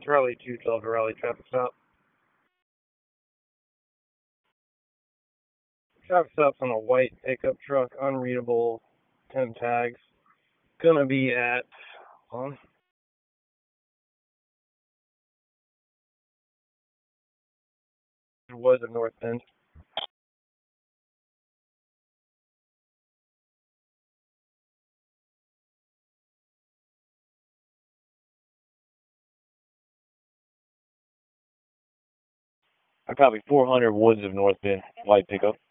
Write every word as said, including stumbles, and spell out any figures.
Raleigh two twelve to Raleigh traffic stop. Traffic stop's on a white pickup truck, unreadable, ten tags. Gonna be at, hold on. Woods of North Bend. I copy four hundred Woods of North Bend, white pickup.